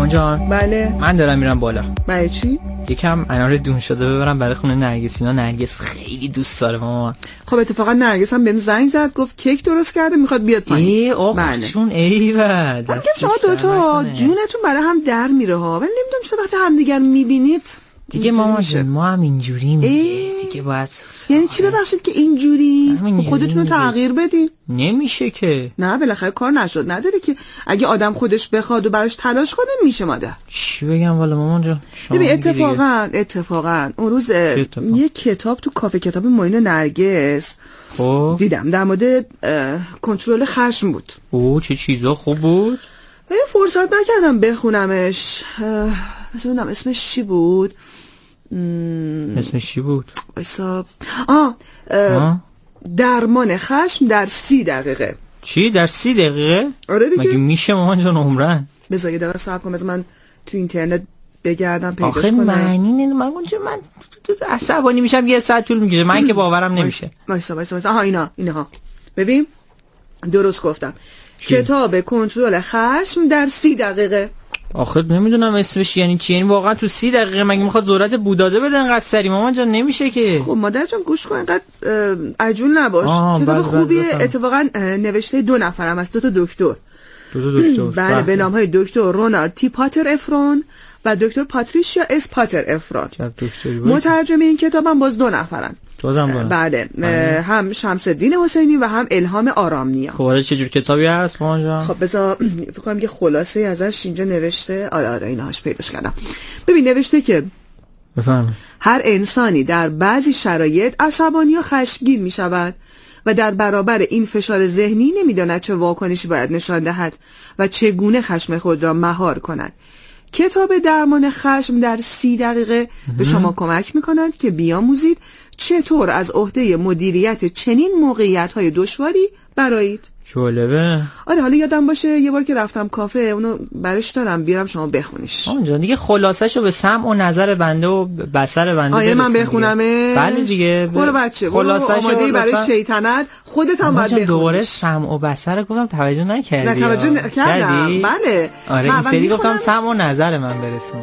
مامان جان. بله. من دارم میرم بالا. برای چی؟ یکم انار دون شده ببرم برای خونه نرگس. اینا نرگس خیلی دوست داره مامان. خب اتفاقا نرگس هم بهم زنگ زد گفت کیک درست کرده میخواد بیاد پایین. آخشون ایول. میگم شما دوتا جونتون برای هم در میره ها. ولی نمیدونم چرا وقتی همدیگر میبینید دیگه مامان جون ما هم اینجوریم دیگه باید. یعنی چی ببخشید که اینجوری؟ خودتون رو تغییر بدین. نمیشه که. نه بالاخره کار نشد نداره که اگه آدم خودش بخواد و براش تلاش کنه میشه مادر. چی بگم والا مامان جان؟ ببین اتفاقا اون روز یه کتاب تو کافه کتاب معین نرگس دیدم در مورد کنترل خشم بود. چه چیزا خوب بود؟ فرصت نکردم بخونمش. مثلا اسمش چی بود؟ اسمش چی بود؟ درمان خشم در 30 دقیقه. چی؟ در 30 دقیقه؟ آره دیگه. مگه میشه مامان جان عمرن؟ بذار یه دقیقه صبر کن من تو اینترنت بگردم پیداش کنم. آخه معنی نه من عصبانی میشم یه ساعت طول میکشه. من که باورم نمیشه. وایسا اینها ببین درست گفتم. کتاب کنترل خشم در 30 دقیقه. آخه نمیدونم اسمش یعنی چی. یعنی واقعا تو 30 دقیقه مگه میخواد ذرت بوداده بده انقدر سری مامان جان؟ نمیشه که. خب مادر جان گوش کن اینقدر عجول نباش. کتاب خوبیه. اتفاقا نوشته 2 نفرم از 2 تا دکتر. بله به نام های دکتر رونالد تی پاتر افرون و دکتر پاتریشیا اس پاتر افرون. مترجم این کتابم باز 2 نفرن. بله هم شمس الدین حسینی و هم الهام آرامنیا. خب چه جور کتابی هست مامان جان؟ خب بذار فکر کنم یه خلاصه ازش اینجا نوشته. آره اینهاش پیداش کردم. ببین نوشته که بفهم هر انسانی در بعضی شرایط عصبانی و خشمگین می شود و در برابر این فشار ذهنی نمیداند چه واکنشی باید نشان دهد و چگونه خشم خود را مهار کند. کتاب درمان خشم در 30 دقیقه به شما کمک می‌کند که بیاموزید چطور از عهده مدیریت چنین موقعیت‌های دشواری برآیید. جالبه. آره حالا یادم باشه یه بار که رفتم کافه اونو برش دارم بیارم شما بخونیش. اونجا دیگه خلاصه‌شو به سمع و نظر بنده و بصر بنده برسید. من بخونمش. بله دیگه. برو بچه آماده برای شیطنت خودت هم باید بخونیش. دوباره سمع و بصر گفتم توجه نکردی. نه توجه کردم. بله. آره این سری گفتم سمع و نظر من برسون.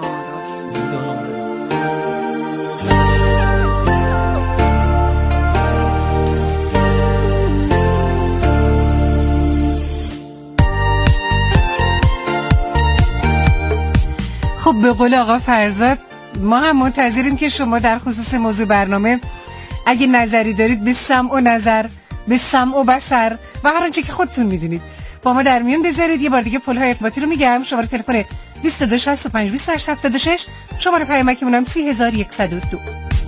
خب به قول آقا فرزاد ما هم منتظریم که شما در خصوص موضوع برنامه اگه نظری دارید به سمع و نظر، به سمع و بصر و هر آنچه که خودتون میدونید با ما در میون بذارید. یه بار دیگه پل‌های ارتباطی رو میگم. شماره تلفن 2265 2876، شماره پیامکمون هم 3102.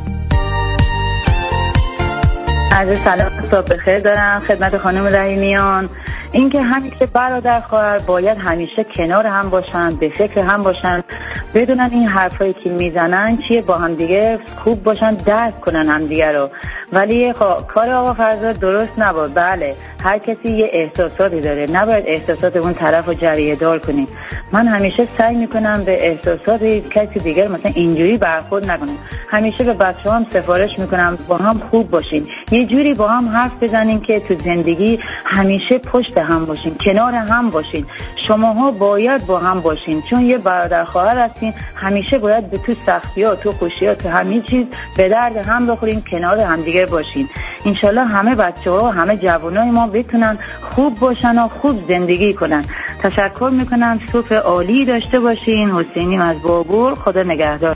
عرض سلام صبح بخیر دارم خدمت خانم رحیمیان. اینکه همیشه برادر خواهر باید همیشه کنار هم باشن، به فکر هم باشن، بدونن این حرفایی که میزنن چیه، با هم دیگه خوب باشن، درک کنن هم دیگه رو. ولی کار آقا فرزاد درست نبود. بله هر کسی یه احساساتی داره، نباید احساسات اون طرف رو جریه دار کنیم. من همیشه سعی میکنم به احساسات کسی دیگر مثلا اینجوری برخورد نکنم. همیشه به بچه‌هام سفارش میکنم با هم خوب باشین، یه جوری با هم حرف بزنیم که تو زندگی همیشه پشت هم باشین، کنار هم باشین. شماها باید با هم باشین چون یه برادر خواهر هستین. همیشه باید به تو سختی‌ها، تو خوشی‌ها، تو همه چیز به درد هم بخورین، کنار هم دیگه باشین. انشالله همه بچه‌ها، همه جوانای ما بتونن خوب باشن و خوب زندگی کنن. تشکر میکنم. صبح عالی داشته باشین. حسینی از بابور. خدا نگهدار.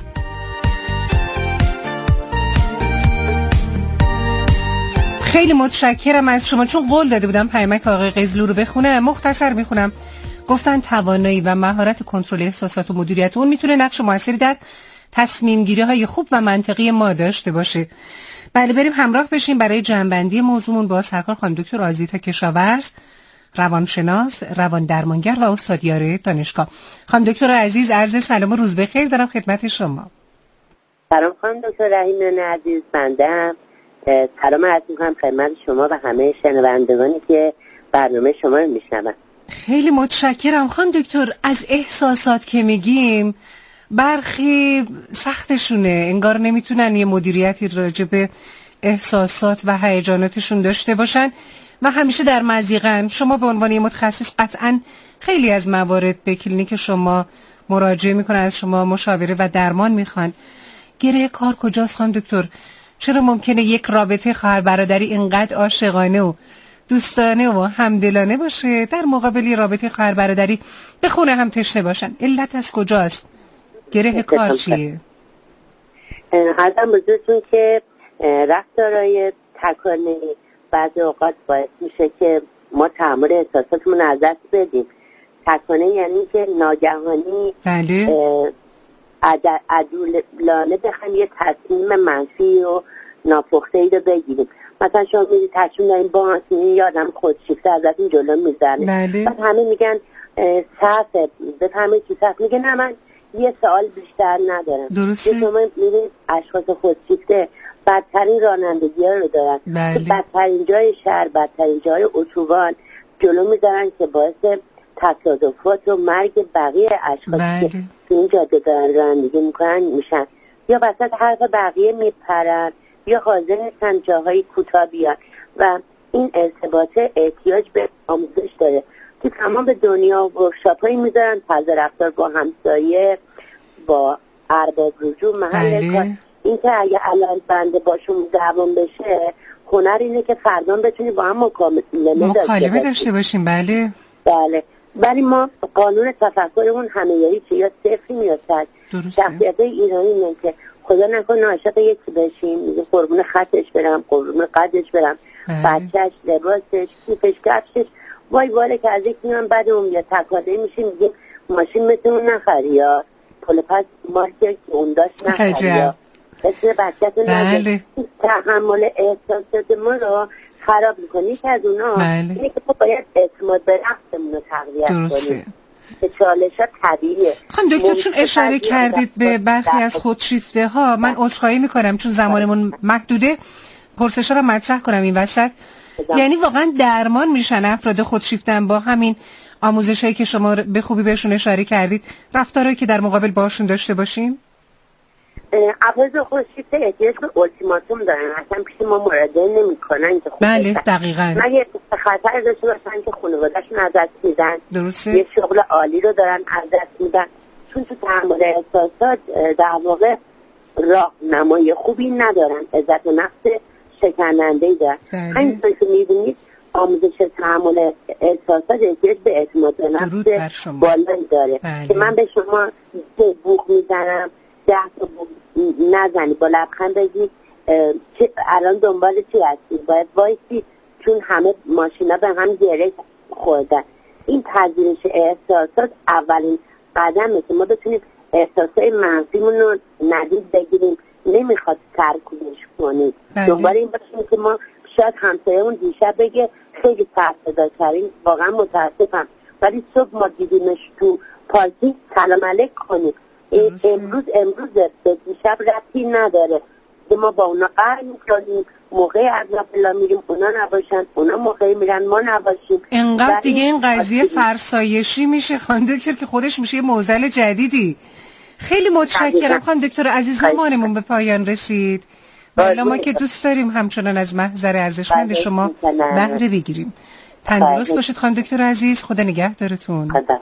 خیلی متشکرم از شما. چون قول داده بودم پیامک آقای قزلو رو بخونم، مختصر میخونم. گفتن توانایی و مهارت کنترل احساسات و مدیریت اون میتونه نقش موثری در تصمیم گیری های خوب و منطقی ما داشته باشه. بله بریم همراه بشیم برای جنبندی موضوعمون با سرکار خانم دکتر آزیتا کشاورز، روانشناس، روان درمانگر و استادیار دانشگاه. خانم دکتر عزیز عرض سلام و روز بخیر دارم خدمت شما. سلام خانم دکتر رحیمیان عزیز. بنده سلام عرض می‌کنم خدمت شما و همه شنوندگانی که برنامه شما رو میشنون. خیلی متشکرم خانم دکتر. از احساسات که میگیم برخی سختشونه، انگار نمیتونن یه مدیریتی راجع به احساسات و هیجاناتشون داشته باشن و همیشه در مضیقن. شما به عنوان متخصص قطعاً خیلی از موارد به کلینیک شما مراجعه میکنن از شما مشاوره و درمان میخوان. گره کار کجاست خانم دکتر؟ چرا ممکنه یک رابطه خواهر برادری اینقدر عاشقانه و دوستانه و همدلانه باشه در مقابل رابطه خواهر برادری به خونه هم تشنه باشن؟ علت از کجاست؟ گره کار چیه؟ حالا بزرگتون که رفتارهای تکانه‌ای بعضی اوقات باعث میشه که ما تحمل احساساتمون از دست بدیم. تکانه یعنی که ناگهانی عدولانه بخوایم یه تصمیم منفی و ناپخته‌ای رو بگیریم. مثلا شما میدید تصمیم داریم با یادم خودشیفته ازتون جلو میزنه، بعد همه میگن صرفه، بفهمید چی صرف، میگه نه من یه سوال بیشتر ندارم. درسته. شما میدید اشخاص خودشیفته بدترین رانندگی ها رو دارن، بدترین جای شهر، بدترین جای اتوبان جلو میزنن که باعث تصادفات و مرگ بقیه اشخاصی که تو این جاده دارن رانندگی میکنن میشن، یا وسط حرف بقیه میپرن، یا حاضر نیستن جاهای کوتاه بیان. و این ارتباط احتیاج به آموزش داره که تمام به دنیا ورکشاپ‌هایی میذارن، طرز رفتار با همسایه، با ارباب رجوع، محل کار. این که اگه الان بنده باشون دعوام بشه، هنر اینه که فردا بتونی با هم مکالمه داشته باشیم. بله بله. ولی ما قانون تفکرمون همه یاری چه یا صفری میاد. شخصیت ایرانی اینه که خدا نکنه عاشق یکی بشیم، میگه قربون خطش برم، قربون قدش برم، بچهش، لباسش، کیفش، کفشش، وای که از یک میان بعد اون میاد تکاده میشیم، میگه ماشین مثل اون نخری، یا پول پس مارکی که اون داشت نخری، یا مثل بچه‌تون نخری. تحمل احساسات ما رو خراب میکنی که از اونا اینه که باید اعتماد به نفسمون رو تقویت کنیم که چالش ها طبیعیه. خانم دکتر چون اشاره کردید به برخی از خودشیفته ها، من عذرخواهی میکنم چون زمانمون محدوده پرسش ها رو مطرح کنم این وسط. یعنی واقعا درمان میشن افراد خودشیفتن با همین آموزش هایی که شما به خوبی بهشون اشاره کردید، رفتارهایی که در مقابل باشون داشته باشیم؟ افراد خودشیفته احتیاج به اولتیماتوم دارن، اصلا پیش ما مراجعه نمیکنن که بله دقیقاً مگه خطر داشته باشن که خانواده‌شون از دست میدن. درسته. یه شغل عالی رو دارن از دست میدن، چون تو تحمل احساسات در واقع راهنمای خوبی ندارن، عزت نفس شکننده‌ای دارن. همینطور که می‌بینید آموزش تحمل احساسات احتیاج به اعتماد به نفس بالایی داره که من به شما بوق میزنم 10 تا بوق نزنی، با لبخند بگی الان دنبال چی هستی، باید وایسی چون همه ماشینا به هم گره خوردن. این پذیرش احساسات اولین قدمه که ما بتونیم احساسات منفیمون رو ندید بگیریم، نمیخواد سرکوبش کنیم. دنبال این باشیم که ما شاید همسایه‌مون دیشب بگه خیلی ترسیده کردیم، واقعا متاسفم، ولی صبح ما دیدیمش تو پارکینگ سلام علیک کنیم. امروز به دیشب ربطی نداره که ما با اونا قهر میکنیم، موقع از ناپلا میریم اونا نباشن، اونا موقعی میرن ما نباشیم. انقدر دیگه این قضیه فرسایشی میشه خانم دکتر که خودش میشه یه معضل جدیدی. خیلی متشکرم خانم دکتر عزیز، زمانمون به پایان رسید. والا ما که دوست داریم همچنان از محضر ارزشمند شما بهره بگیریم. تندرست باشید خانم دکتر عزیز، خدا نگهدارتون. خدا.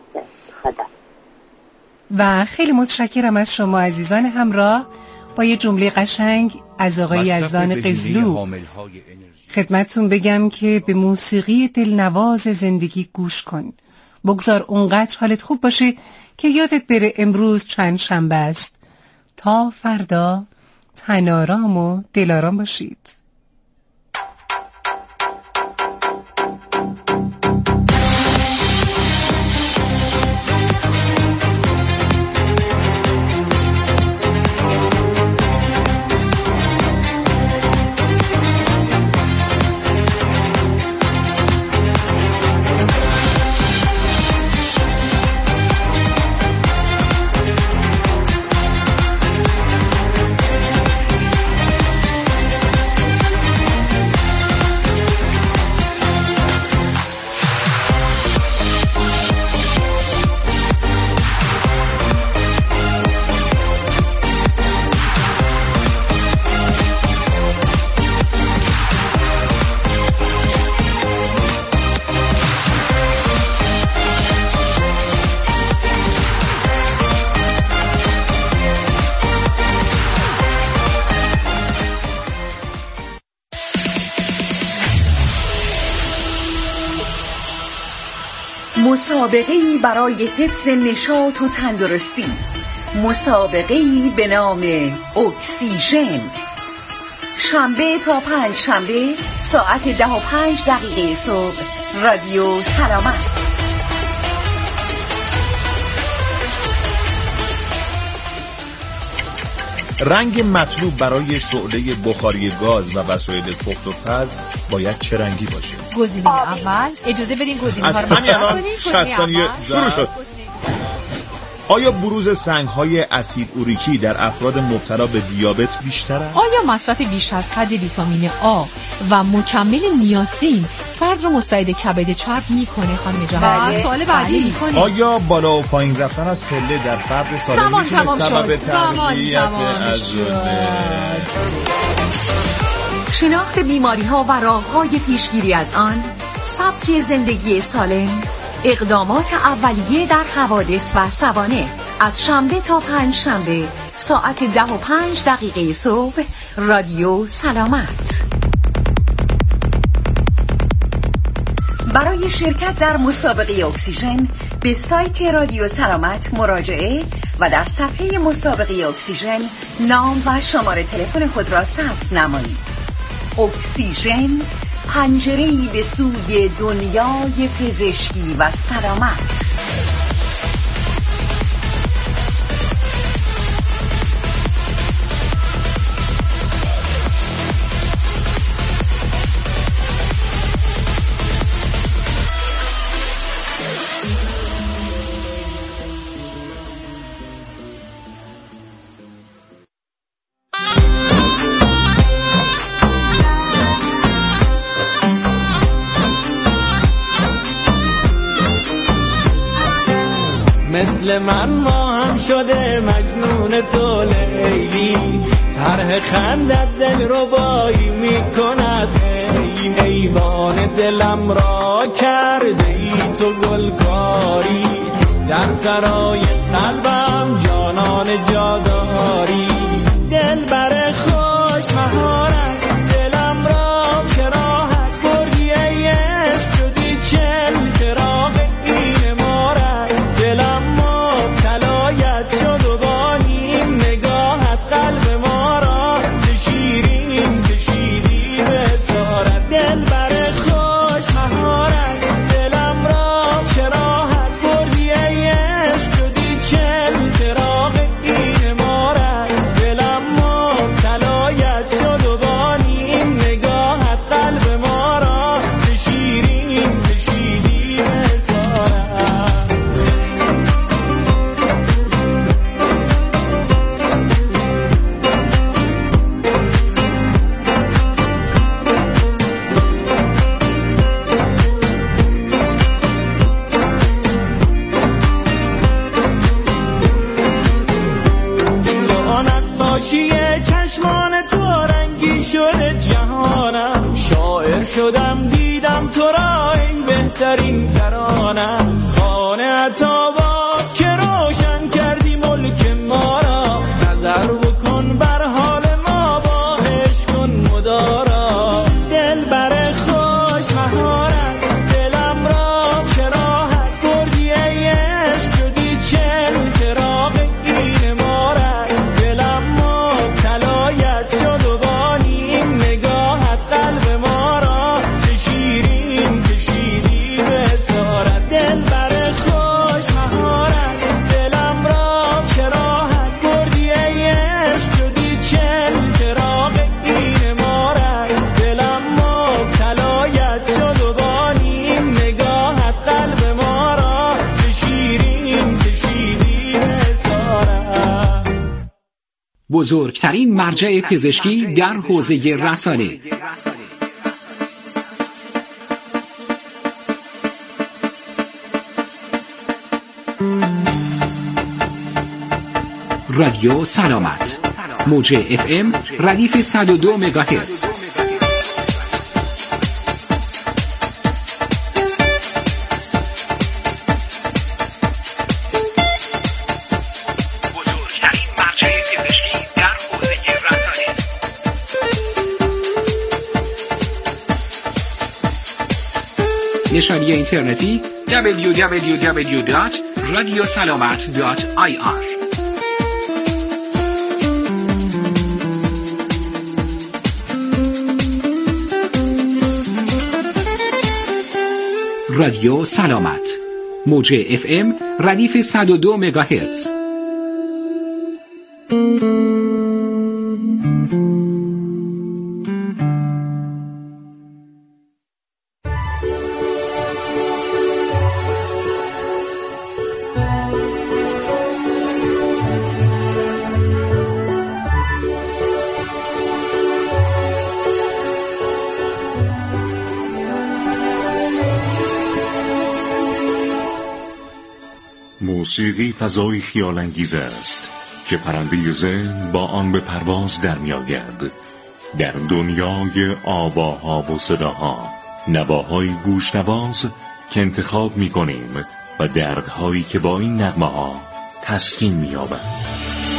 و خیلی متشکرم از شما عزیزان همراه با یه جمله قشنگ از آقای یزدان قزلو. خدمتتون بگم که به موسیقی دلنواز زندگی گوش کن، بگذار اونقدر حالت خوب باشه که یادت بره امروز چند شنبه است. تا فردا تنارام و دلارام باشید. مسابقه‌ای برای حفظ نشاط و تندرستی، مسابقه‌ای به نام اکسیژن. شنبه تا پنج شنبه ساعت 10:05 صبح، رادیو سلامت. رنگ مطلوب برای شعله بخاری گاز و وسایل پخت و پز باید چه رنگی باشه؟ گزینه اول، اجازه بدین گزینه‌ها رو مطرح کنیم. 60 ثانیه شروع شد. آیا بروز سنگ‌های اسید اوریکی در افراد مبتلا به دیابت بیشتر است؟ آیا مصرف بیش از حد ویتامین آ و مکمل نیاسین فرد رو مستعد کبد چرب می‌کنه خانم جان؟ بله. سوال بعدی می‌کنیم. آیا بالا و پایین رفتن از پله در فرد سالم می‌تونه سبب تقویت عضله؟ شناخت بیماری‌ها و راه‌های پیشگیری از آن، سبک زندگی سالم، اقدامات اولیه در حوادث و سوانح. از شنبه تا پنج شنبه ساعت 10:05 صبح، رادیو سلامت. برای شرکت در مسابقه اکسیژن به سایت رادیو سلامت مراجعه و در صفحه مسابقه اکسیژن نام و شماره تلفن خود را ثبت نمایید. اکسیژن، پنجره‌ای به سوی دنیای پزشکی و سلامت. مثل من ما هم شده مجنون تو لیلی، طرح خندت دل رو بایی میکند، ایوان دلم را کرده ای تو گلکاری، در سرای قلبم جانان جاداری، دل بر خوش مهارت دلم را چراحت بردی ای عشق، شدی چل چراغ این مارد، دلم مبتلایت شد و با نیم نگاهت قلب ما را به شیرین کشیدی به اسارت، دل بر خوش مهارت دلم را چراحت بردی ای عشق، شدی چل چراغ این مارد، دلم مبتلایت شد و با نیم نگاهت قلب ما را به شیرین کشیدی به اسارت. لعنت باشیه چشمان تو رنگی شده جهانم، شاعر شدم دیدم تو را این بهترین ترانم، خانه عطابات که روشن کردی ملک ما را، نظر بکن بر حال ما با عشق کن مدارا، دل بر خوش مهارت دلم را چراحت بردی ای عشق، شدی چل چراغ این مارد، دلم مبتلایت شد و با نیم نگاهت قلب ما را به شیرین کشیدی به اسارت، دل بر خوش مهارت دلم را چراحت بردی ای عشق، شدی چل چراغ این مارد، دلم مبتلایت شد و با نیم نگاهت قلب ما را به شیرین کشیدی به اسارت. بزرگترین مرجع پزشکی در حوزه رسانه، رادیو سلامت، موج FM ردیف 102 مگاهرتز. نشانی اینترنتی www.radiosalamat.ir. رادیو سلامت، موج FM ردیف 102 مگاهرتز. موسیقی فضای خیال انگیز است که پرنده ذهن با آن به پرواز در می آید. در دنیای آواها و صداها، نواهای گوشنواز که انتخاب می کنیم و دردهایی که با این نغمه ها تسکین می یابند.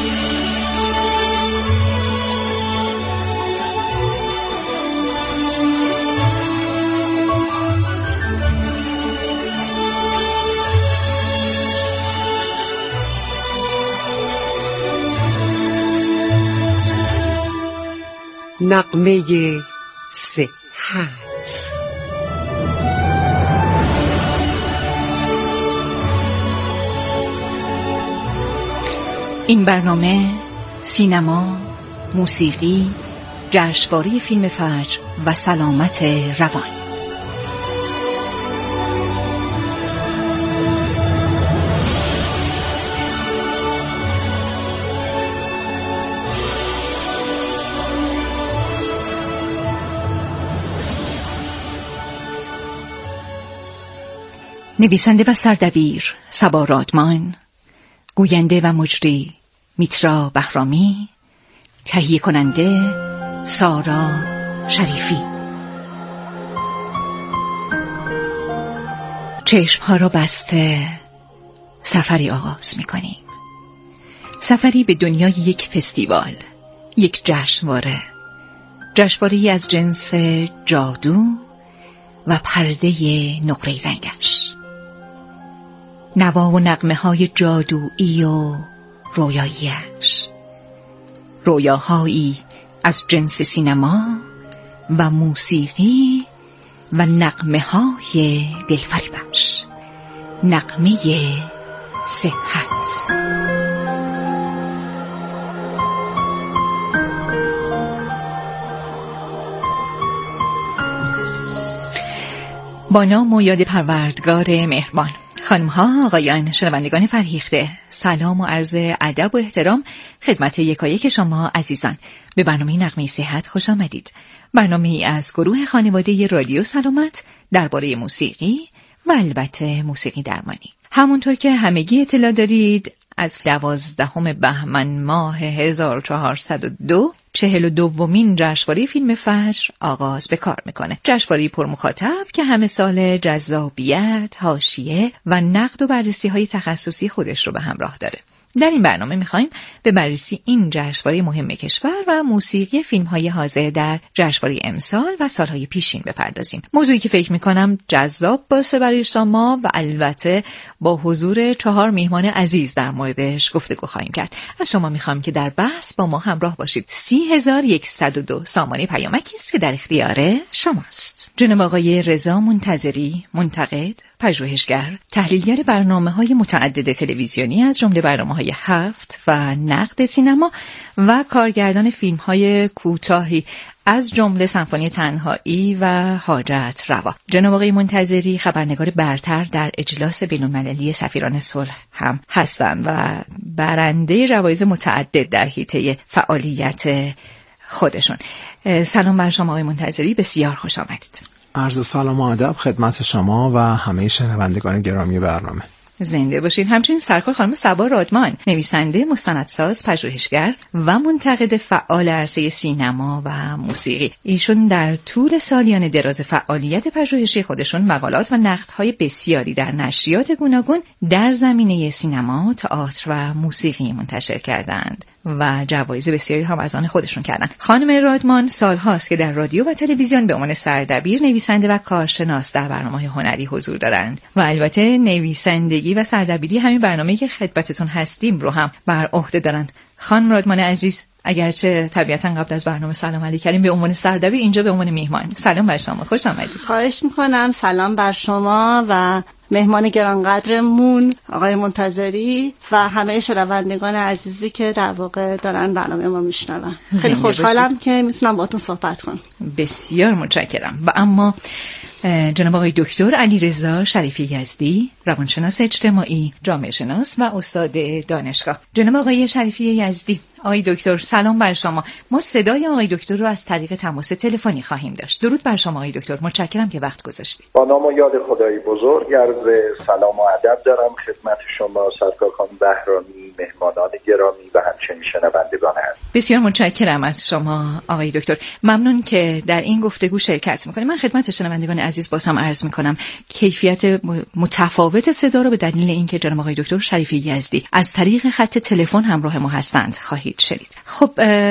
نغمه صحت. این برنامه سینما، موسیقی، جشنواره فیلم فجر و سلامت روان. نویسنده و سردبیر صبا رادمان، گوینده و مجری میترا بهرامی، تهیه کننده سارا شریفی. چشمها را بسته سفری آغاز می‌کنیم. سفری به دنیای یک فستیوال، یک جشنواره‌ای از جنس جادو و پرده نقره رنگش. نوا و نغمه های جادویی و رویاییش، رویاهایی از جنس سینما و موسیقی و نغمه های دلفریبش، نغمه صحت. با نام و یاد پروردگار مهربان. خانم‌ها، آقایان، شنوندگان فرهیخته، سلام و عرض ادب و احترام خدمت یکایک شما عزیزان. به برنامه نغمه صحت خوش آمدید. برنامه‌ای از گروه خانواده رادیو سلامت درباره موسیقی و البته موسیقی درمانی. همونطور که همگی اطلاع دارید، از 12 بهمن ماه 1402 42مین جشنواره فیلم فجر آغاز به کار میکنه. جشنواره پرمخاطب که همه سال جذابیت، حاشیه و نقد و بررسی های تخصصی خودش رو به همراه داره. در این برنامه میخوایم به بررسی این جشنواره مهم کشور و موسیقی فیلم‌های حاضر در جشنواره امسال و سالهای پیشین بپردازیم. موضوعی که فکر میکنم جذاب باشه برای شما و البته با حضور 4 میهمان عزیز در موردش گفتگو خواهیم کرد. از شما میخوام که در بحث با ما همراه باشید. 30102 سامانه پیامکی است که در اختیار شماست. جناب آقای رضا منتظری، منتقد، پژوهشگر، تحلیلگر برنامه‌های متعدد تلویزیونی از جمله برنامه‌های هفت و نقد سینما و کارگردان فیلم‌های کوتاهی از جمله سمفونی تنهایی و حاجت روا. جناب آقای منتظری خبرنگار برتر در اجلاس بین‌المللی سفیران صلح هم هستند و برنده جوایز متعدد در حیطه فعالیت خودشون. سلام بر شما آقای منتظری، بسیار خوش آمدید. عرض سلام و ادب خدمت شما و همه شنوندگان گرامی برنامه. زنده باشین. همچنین سرکار خانم صبا رادمان، نویسنده، مستندساز، پژوهشگر و منتقد فعال عرصه سینما و موسیقی. ایشون در طول سالیان دراز فعالیت پژوهشی خودشون مقالات و نقدهای بسیاری در نشریات گوناگون در زمینه سینما، تئاتر و موسیقی منتشر کردند. و جوایز بسیاری هم از آن خودشون کردن. خانم رادمان سالهاست که در رادیو و تلویزیون به عنوان سردبیر، نویسنده و کارشناس در برنامه‌های هنری حضور دارند و البته نویسندگی و سردبیری همین برنامه‌ای که خدمتتون هستیم رو هم بر عهده دارند. خانم رادمان عزیز، اگرچه طبیعتا قبل از برنامه سلام علیک کردیم، به عنوان سردبیر اینجا به عنوان میهمان سلام بر شما، خوش آمدید. خواهش میکنم. سلام بر شما و مهمان گرانقدرمون آقای منتظری و همه شنوندگان عزیزی که در واقع دارن برنامه ما میشنون. خیلی خوشحالم که میتونم باهاتون صحبت کنم. بسیار متشکرم. و اما جناب آقای دکتر علیرضا شریفی یزدی، روانشناس اجتماعی، جامعه شناس و استاد دانشگاه. جناب آقای شریفی یزدی، آقای دکتر سلام بر شما. ما صدای آقای دکتر رو از طریق تماس تلفنی خواهیم داشت. درود بر شما آقای دکتر، متشکرم که وقت گذاشتید. با نام و یاد خدای بزرگ عرض سلام و ادب دارم خدمت شما سرکار خانم بهرامی، مهمانان گرامی و همچنین شنوندگان هست. بسیار متشکرم از شما آقای دکتر. ممنون که در این گفتگو شرکت میکنید. من خدمت شنوندگان عزیز باز هم عرض میکنم کیفیت متفاوت صدا رو به دلیل اینکه جناب آقای دکتر شریفی یزدی از طریق خط تلفن همراه ما هستند خواهید شنید. خب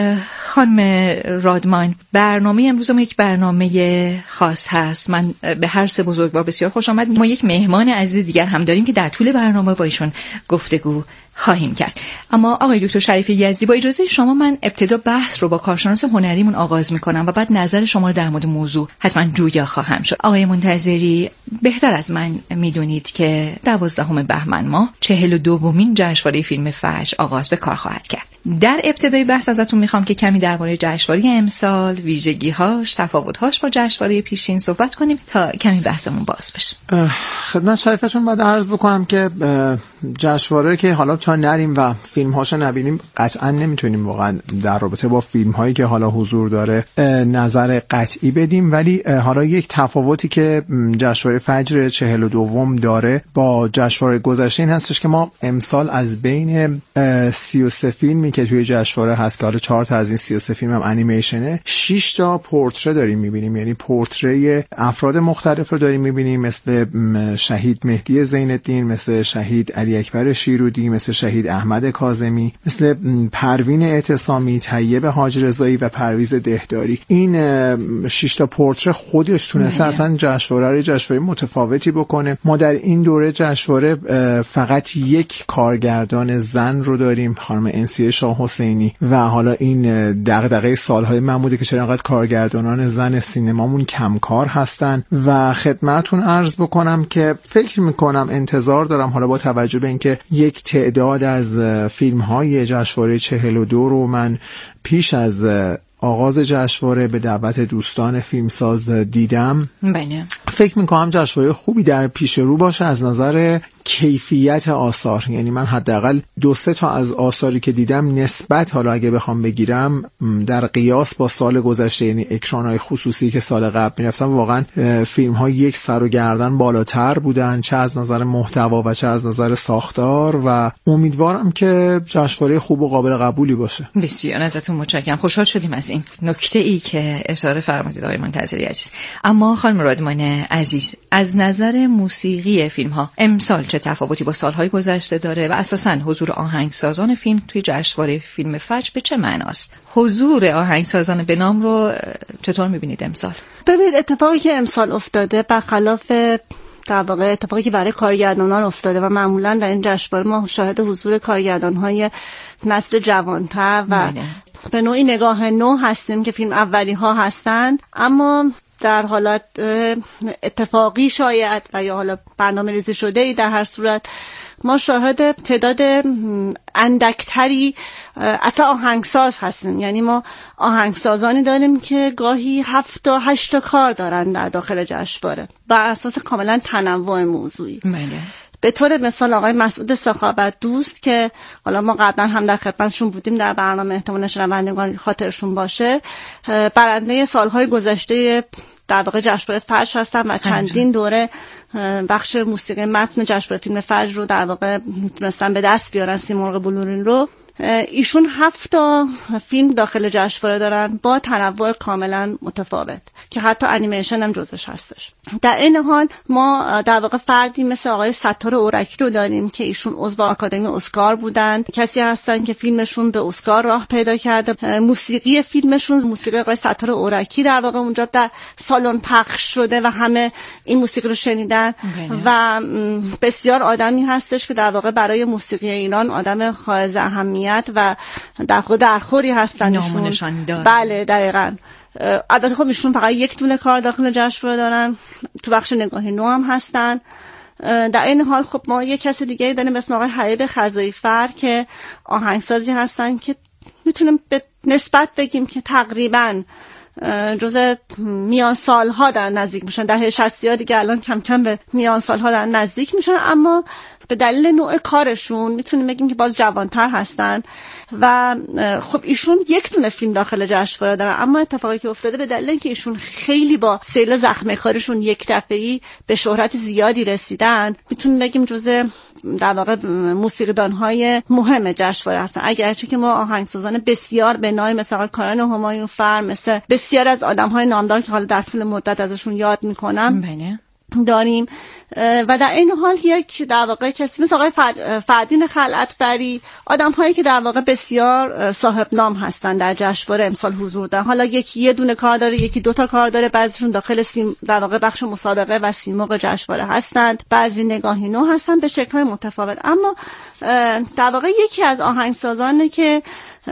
خانم رادمان، برنامه امروز ما یک برنامه خاص هست. من به هر سه بزرگوار بسیار خوش آمد. ما یک مهمان عزیز دیگر هم داریم که در طول برنامه با ایشون گفتگو خواهیم کرد. اما آقای دکتر شریفی یزدی، با اجازه شما من ابتدا بحث رو با کارشناس هنریمون آغاز میکنم و بعد نظر شما رو در مورد موضوع حتما جویا خواهم شد. آقای منتظری، بهتر از من میدونید که 12 بهمن ماه 42مین جشنواره فیلم فجر آغاز به کار خواهد کرد. در ابتدای بحث ازتون میخوام که کمی درباره جشنواره امسال، ویژگی‌هاش، تفاوت‌هاش با جشنواره پیشین صحبت کنیم تا کمی بحثمون باز بشه. خدمت شریفتون بعد عرض بکنم که جشنواره که حالا تا نریم و فیلم‌هاشو نبینیم قطعا نمیتونیم واقعا در رابطه با فیلم‌هایی که حالا حضور داره نظر قطعی بدیم، ولی حالا یک تفاوتی که جشنواره فجر 42 داره با جشنواره گذشته این هستش که ما امسال از بین 33 فیلمی که توی جشنواره هست که حالا 4 تا از این 33 فیلم هم انیمیشنه، 6 تا پورتره داریم می‌بینیم. یعنی پورتره افراد مختلف رو داریم می‌بینیم، مثل شهید مهدی زین‌الدین، مثل شهید علی اکبر شیرودی، مثل شهید احمد کاظمی، مثل پروین اعتصامی، طیب حاج رضایی و پرویز دهداری. این 6 تا پورتره خودش تونسته اصلا جشنواره متفاوتی بکنه. ما در این دوره جشنواره فقط یک کارگردان زن رو داریم، خانم انسیه شاه حسینی، و حالا این دغدغه سالهای محموده که چرا انقدر کارگردانان زن سینمامون کم کار هستن. و خدمتتون عرض بکنم که فکر میکنم انتظار دارم حالا با توجه به اینکه یک تعداد از فیلم‌های جشنواره 42 رو من پیش از آغاز جشنواره به دعوت دوستان فیلمساز دیدم، فکر میکنم جشنواره خوبی در پیش رو باشه از نظر کیفیت آثار. یعنی من حداقل 2-3 تا از آثاری که دیدم نسبت، حالا اگه بخوام بگیرم در قیاس با سال گذشته، یعنی اکران‌های خصوصی که سال قبل میرفتم، واقعا فیلم‌ها یک سر و گردن بالاتر بودن، چه از نظر محتوا و چه از نظر ساختار، و امیدوارم که جشنواره خوب و قابل قبولی باشه. بسیار ازتون متشکرم، خوشحال شدیم از این نکته‌ای که اشاره فرمودید آقای منتظری عزیز. اما خانم رادمان عزیز، از نظر موسیقی فیلم‌ها امسال چه تفاوتی با سالهای گذشته داره و اساساً حضور آهنگسازان فیلم توی جشنواره فیلم فجر به چه معناست؟ حضور آهنگسازان به نام رو چطور می‌بینید امسال؟ ببینید، اتفاقی که امسال افتاده برخلاف در واقع اتفاقی که برای کارگردانان افتاده و معمولاً در این جشنواره ما شاهد حضور کارگردان‌های نسل جوان‌تر و به نوعی نگاه نو هستیم که فیلم اولی ها هستند، اما در حالت اتفاقی شاید و یا حالا برنامه ریزی شده ای در هر صورت ما شاهد تعداد اندکتری اصلا آهنگساز هستیم. یعنی ما آهنگسازانی داریم که گاهی 7 تا 8 تا کار دارن در داخل جشنواره بر اساس کاملا تنوع موضوعی. به طور مثال آقای مسعود سخاوت دوست که حالا ما قبلا هم در خدمتشون بودیم در برنامه، احتمالاً شنوندگان خاطرشون باشه، برنده سالهای گذشته در واقع جشنواره فجر هستن و چندین دوره بخش موسیقی متن جشنواره فیلم فجر رو در واقع میتونستن به دست بیارن، سیمرغ بلورین رو. ایشون 7 تا فیلم داخل جشنواره دارن با تنوع کاملا متفاوت که حتی انیمیشن هم جزش هستش. در این حال ما در واقع فردی مثل آقای ستار اورکی رو داریم که ایشون عضو آکادمی اسکار بودند، کسی هستن که فیلمشون به اسکار راه پیدا کرده. موسیقی فیلمشون موسیقی آقای ستار اورکی در واقع اونجا در سالن پخش شده و همه این موسیقی رو شنیدن و بسیار آدمی هستش که در واقع برای موسیقی ایران آدم حائز اهمیت و در خوری هستن. بله دقیقاً. البته خب ایشون فقط یک دونه کار داخل جشنواره دارن، تو بخش نگاه نو هم هستن. در این حال خب ما یک کسی دیگه داریم به اسم آقای حبیب خزایی‌فر که آهنگسازی هستن که میتونیم به نسبت بگیم که تقریباً جزء میان سالها در نزدیک میشن، دهه 60 دیگه الان کم کم به میان سالها در نزدیک میشن، اما به دلیل نوع کارشون میتونیم بگیم که باز جوانتر هستن و خب ایشون یک دونه فیلم داخل جشنواره دارن، اما اتفاقی که افتاده به دلیل اینکه ایشون خیلی با سیل زخم کارشون یک دفعه‌ای به شهرت زیادی رسیدن، میتونیم بگیم جزء در واقع موسیقیدان‌های مهم جشنواره هستن. اگرچه که ما آهنگسازان بسیار به نام مثل کارن همایون‌فر، مثل بسیار از آدم‌های نامدار که حالا در طول مدت ازشون یاد می‌کنم داریم و در این حال یک در واقع کسی مثل آقای فردین خلعتبری، آدم‌هایی که در واقع بسیار صاحب نام هستن در جشنواره امسال حضور دارن. حالا یکی یه دونه کار داره، یکی دو تا کار داره، بعضیشون داخل در واقع بخش مسابقه و سیمرغ جشنواره هستند، بعضی نگاهی نو هستن به شکل‌های متفاوت. اما در واقع یکی از آهنگسازانی که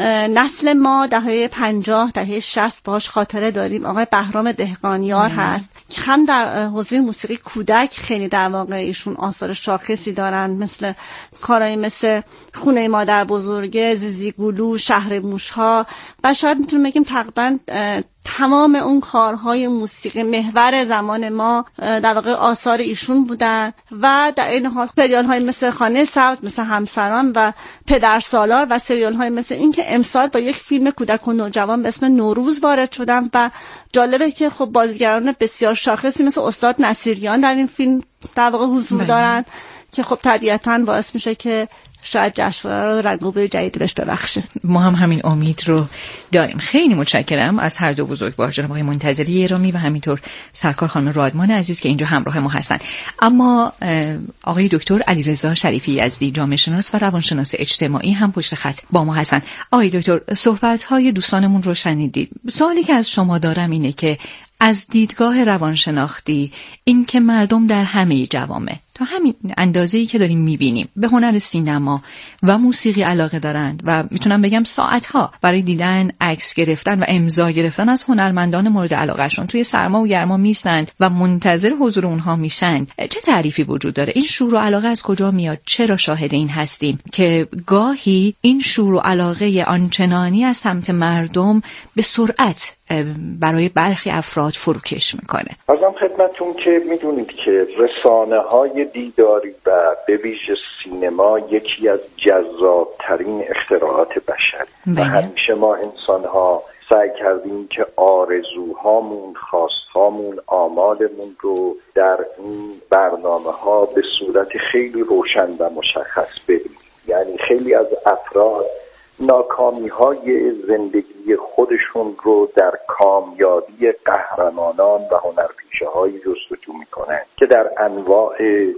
نسل ما دهه 50 دهه 60 باش خاطره داریم آقای بهرام دهقانیار هست که هم در حوزه موسیقی کودک خیلی در واقع ایشون آثار شاخصی دارن، مثل کارهایی مثل خونه مادر بزرگه، زیزیگولو، شهر موشها و شاید میتونیم بگیم تقریبا تمام اون کارهای موسیقی محور زمان ما در واقع آثار ایشون بودن و در این حال سریال‌های مثل خانه سبز، مثل همسران و پدرسالار و سریال‌های مثل این که امسال با یک فیلم کودک و نوجوان به اسم نوروز وارد شدن و جالبه که خب بازیگران بسیار شاخصی مثل استاد نصیریان در این فیلم در واقع حضور دارن که خب طبیعتاً باعث میشه که شاید جشنواره رو رنگ و بوی جدید بهش ببخشه. ما هم همین امید رو داریم. خیلی متشکرم از هر دو بزرگوار، جناب آقای منتظری ایرامی و همینطور سرکار خانم رادمان عزیز که اینجا همراه ما هستن. اما آقای دکتر علیرضا شریفی یزدی، جامعه شناس و روانشناس اجتماعی هم پشت خط با ما هستن. آقای دکتر، صحبت‌های دوستانمون رو شنیدید. سوالی که از شما دارم اینه که از دیدگاه روانشناختی این که مردم در همه جوامع تا همین اندازه‌ای که داریم می‌بینیم به هنر سینما و موسیقی علاقه دارند و میتونم بگم ساعت‌ها برای دیدن، عکس گرفتن و امضا گرفتن از هنرمندان مورد علاقه‌شون توی سرما و گرما میستند و منتظر حضور اونها میشن، چه تعریفی وجود داره؟ این شور و علاقه از کجا میاد؟ چرا شاهد این هستیم که گاهی این شور و علاقه آنچنانی از سمت مردم به سرعت برای برخی افراد فروکش میکنه؟ ازم خدمتتون که میدونید که رسانه‌های دیداری و به ویژه سینما یکی از جذابترین اختراعات بشر و همیشه ما انسان‌ها سعی کردیم که آرزوهامون، خواستهامون، آمالمون رو در این برنامه‌ها به صورت خیلی روشن و مشخص ببینیم. یعنی خیلی از افراد ناکامی‌های زندگی خودشون رو در کامیابی قهرمانان و هنرپیشه‌های جستجو می‌کنن که در انواع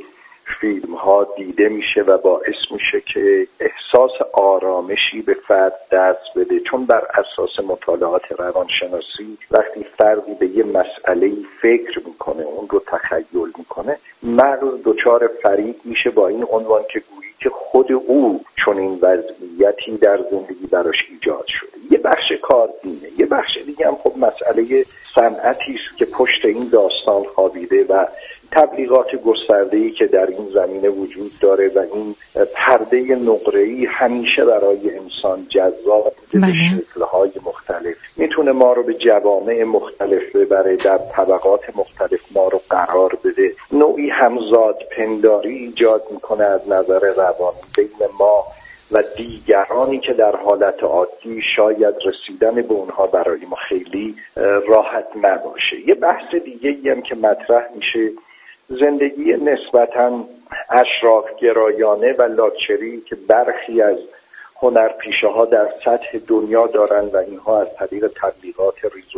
فیلم‌ها دیده میشه و باعث میشه که احساس آرامشی به فرد دست بده، چون بر اساس مطالعات روانشناسی وقتی فردی به یه مسئله فکر میکنه، اون رو تخیل میکنه، مغز دچار فریب میشه با این عنوان که گویی که خود او چون این وضعیتی در زندگی براش ایجاد شده. یه بخش کار دینه، یه بخش دیگه هم خب مسئله صنعتی است که پشت این داستان خوابیده و تبلیغات گسترده‌ای که در این زمینه وجود داره و این پرده نقره‌ای همیشه برای انسان جذاب بوده به شکل‌های مختلف. میتونه ما رو به جوامع مختلف ببره، در طبقات مختلف ما رو قرار بده، نوعی همزاد پنداری ایجاد میکنه از نظر روانی بین ما و دیگرانی که در حالت عادی شاید رسیدن به اونها برای ما خیلی راحت نباشه. یه بحث دیگه هم که مطرح میشه، زندگی نسبتاً اشراف‌گرایانه و لاکچری که برخی از هنرپیشه‌ها در سطح دنیا دارن و اینها از طریق تبلیغات ریز و